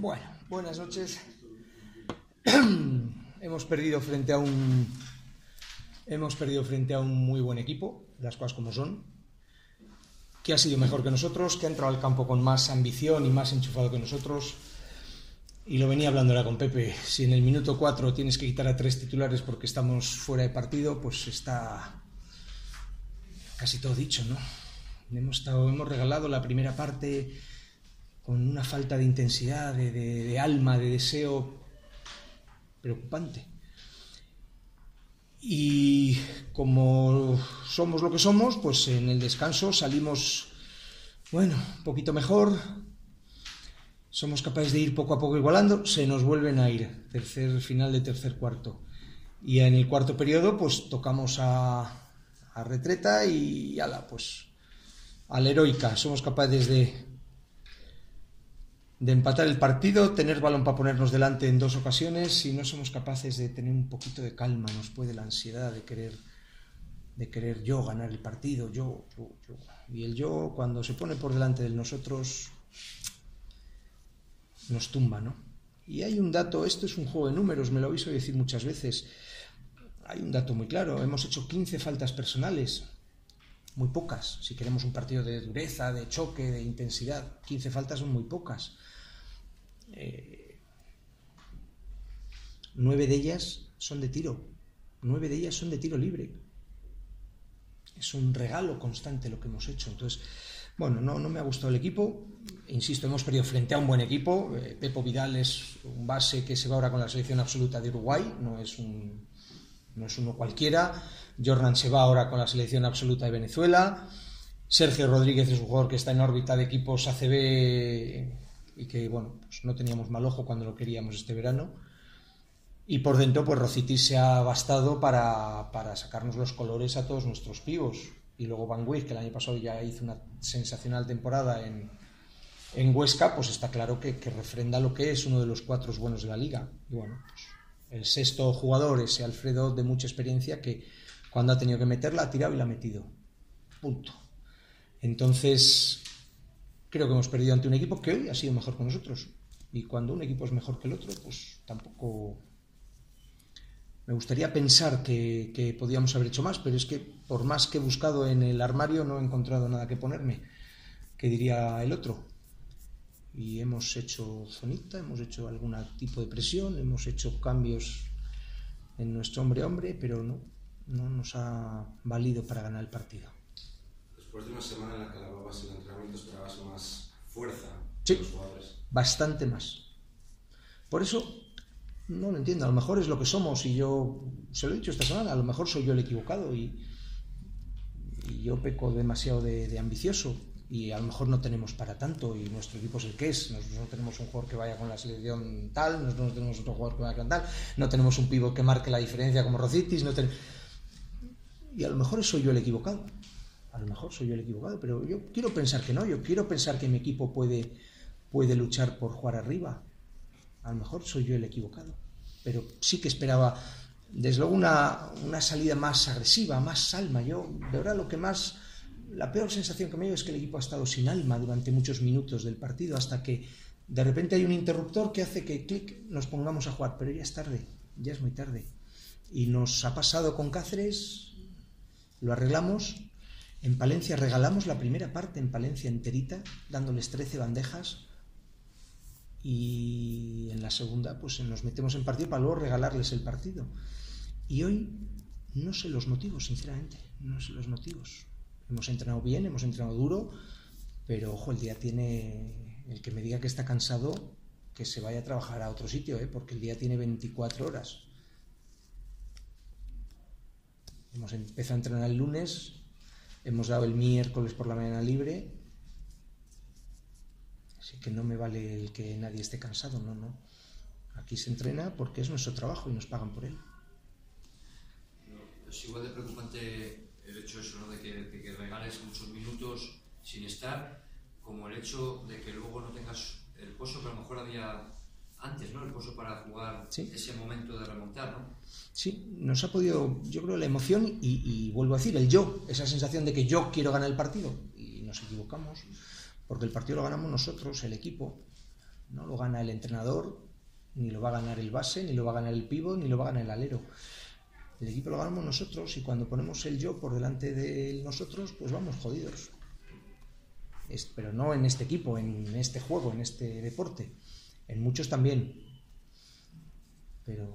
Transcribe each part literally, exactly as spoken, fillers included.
Bueno, buenas noches. Hemos perdido frente a un hemos perdido frente a un muy buen equipo, las cosas como son, que ha sido mejor que nosotros, que ha entrado al campo con más ambición y más enchufado que nosotros. Y lo venía hablando ahora con Pepe, si en el minuto cuatro tienes que quitar a tres titulares porque estamos fuera de partido, pues está casi todo dicho, ¿no? Hemos, estado, hemos regalado la primera parte con una falta de intensidad, de, de, de alma, de deseo preocupante. Y como somos lo que somos, pues en el descanso salimos, bueno, un poquito mejor. Somos capaces de ir poco a poco igualando, se nos vuelven a ir, tercer final de tercer cuarto. Y en el cuarto periodo, pues tocamos a, a retreta y ala, pues a la heroica. Somos capaces de, de empatar el partido, tener balón para ponernos delante en dos ocasiones y no somos capaces de tener un poquito de calma. Nos puede la ansiedad de querer, de querer yo ganar el partido, yo, yo, yo. Y el yo, cuando se pone por delante de nosotros, nos tumba, ¿no? Y hay un dato, esto es un juego de números, me lo habéis oído decir muchas veces. Hay un dato muy claro, hemos hecho quince faltas personales, muy pocas, si queremos un partido de dureza, de choque, de intensidad, quince faltas son muy pocas. Eh, nueve de ellas son de tiro, nueve de ellas son de tiro libre. Es un regalo constante lo que hemos hecho, entonces... Bueno, no, no me ha gustado el equipo, insisto, hemos perdido frente a un buen equipo. eh, Pepo Vidal es un base que se va ahora con la selección absoluta de Uruguay, no es, un, no es uno cualquiera. Jordan se va ahora con la selección absoluta de Venezuela. Sergio Rodríguez es un jugador que está en órbita de equipos A C B y que, bueno, pues no teníamos mal ojo cuando lo queríamos este verano. Y por dentro, pues Rocitis se ha bastado para, para sacarnos los colores a todos nuestros pibos. Y luego Van Wijk, que el año pasado ya hizo una sensacional temporada en, en Huesca, pues está claro que, que refrenda lo que es uno de los cuatro buenos de la liga. Y bueno, pues el sexto jugador, ese Alfredo de mucha experiencia, que cuando ha tenido que meterla ha tirado y la ha metido. Punto. Entonces, creo que hemos perdido ante un equipo que hoy ha sido mejor que nosotros. Y cuando un equipo es mejor que el otro, pues tampoco... Me gustaría pensar que, que podíamos haber hecho más, pero es que por más que he buscado en el armario no he encontrado nada que ponerme, que diría el otro. Y hemos hecho zonita, hemos hecho algún tipo de presión, hemos hecho cambios en nuestro hombre-hombre, pero no, no nos ha valido para ganar el partido. Después de una semana en la que lavabas el entrenamiento, esperabas más fuerza sí, de los jugadores. Bastante más. Por eso... No lo entiendo, a lo mejor es lo que somos y yo, se lo he dicho esta semana, a lo mejor soy yo el equivocado y, y yo peco demasiado de, de ambicioso y a lo mejor no tenemos para tanto y nuestro equipo es el que es. Nosotros no tenemos un jugador que vaya con la selección tal, nosotros no tenemos otro jugador que vaya con tal, no tenemos un pívot que marque la diferencia como Rocitis, no ten... y a lo mejor soy yo el equivocado, a lo mejor soy yo el equivocado, pero yo quiero pensar que no, yo quiero pensar que mi equipo puede, puede luchar por jugar arriba. A lo mejor soy yo el equivocado, pero sí que esperaba, desde luego, una, una salida más agresiva, más alma. Yo, de verdad, lo que más, la peor sensación que me dio es que el equipo ha estado sin alma durante muchos minutos del partido, hasta que de repente hay un interruptor que hace que, clic, nos pongamos a jugar, pero ya es tarde, ya es muy tarde. Y nos ha pasado con Cáceres, lo arreglamos, en Palencia regalamos la primera parte, en Palencia enterita, dándoles trece bandejas, y en la segunda pues nos metemos en partido para luego regalarles el partido. Y hoy no sé los motivos, sinceramente, no sé los motivos. Hemos entrenado bien, hemos entrenado duro, pero ojo, el día tiene, el que me diga que está cansado, que se vaya a trabajar a otro sitio, ¿eh? Porque el día tiene veinticuatro horas. Hemos empezado a entrenar el lunes, hemos dado el miércoles por la mañana libre. Así que no me vale el que nadie esté cansado, no, no. Aquí se entrena porque es nuestro trabajo y nos pagan por él. No, es igual de preocupante el hecho eso, ¿no? de, que, de que regales muchos minutos sin estar, como el hecho de que luego no tengas el pozo que a lo mejor había antes, ¿no? El pozo para jugar, ¿sí? Ese momento de remontar, ¿no? Sí, nos ha podido, yo creo, la emoción y, y vuelvo a decir, el yo, esa sensación de que yo quiero ganar el partido y nos equivocamos. Porque el partido lo ganamos nosotros, el equipo. No lo gana el entrenador, ni lo va a ganar el base, ni lo va a ganar el pívot, ni lo va a ganar el alero. El equipo lo ganamos nosotros y cuando ponemos el yo por delante de nosotros, pues vamos jodidos. Es, pero no en este equipo, en este juego, en este deporte. En muchos también. Pero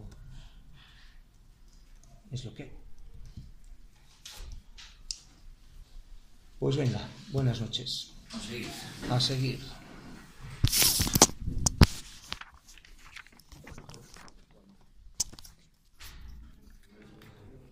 es lo que hay. Pues venga, buenas noches. A seguir. A seguir.